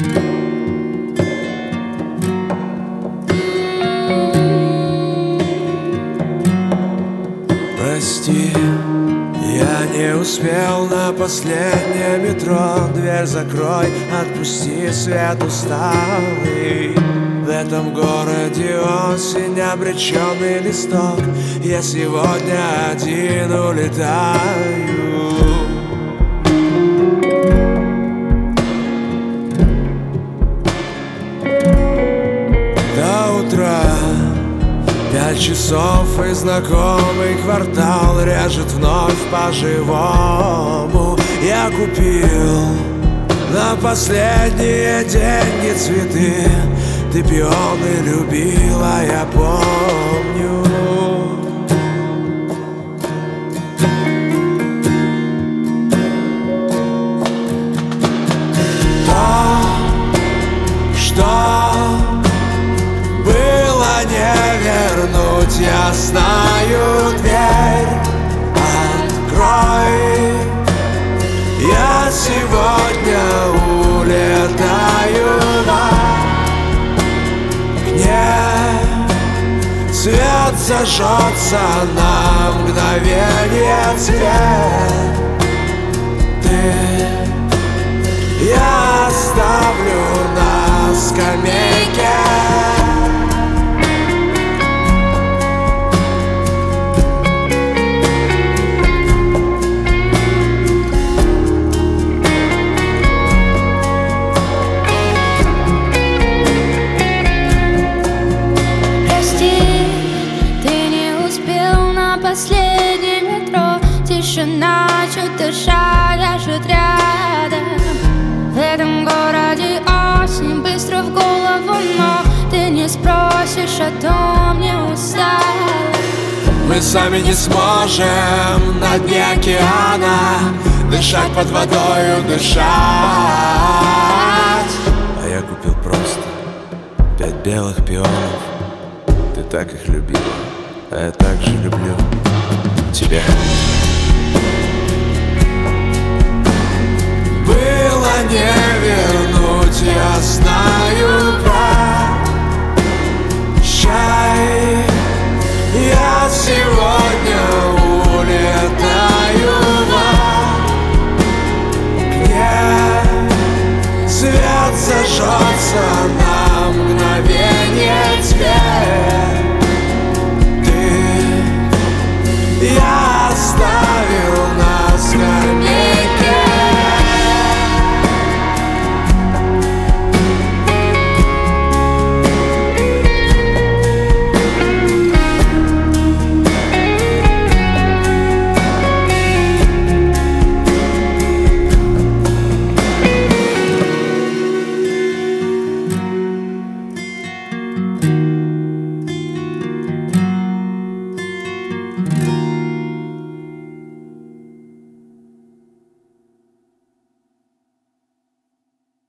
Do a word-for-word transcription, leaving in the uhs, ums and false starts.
Прости, я не успел на последнее метро. Дверь закрой, отпусти, свет усталый. В этом городе осень, обреченный листок. Я сегодня один улетаю. До утра пять часов и знакомый квартал режет вновь по-живому. Я купил на последние деньги цветы. Ты пионы любила, я помню. То, что было не вернуть, я знаю, дверь открой. Я сегодня улетаю к ней. Свет зажжется на мгновение, цвет ты. Я оставлю на скамейке. Последнее метро, тишина, чуть дыша, лежит рядом. В этом городе осень, быстро в голову, но ты не спросишь, о том не устала. Мы сами не сможем на дне океана дышать под водою, дышать. А я купил просто пять белых пионов. Ты так их любила, а я так же люблю тебя. Было не вернуть, я знаю, прощай. Я сегодня улетаю к ней. Свет зажжется на мгновение, цвет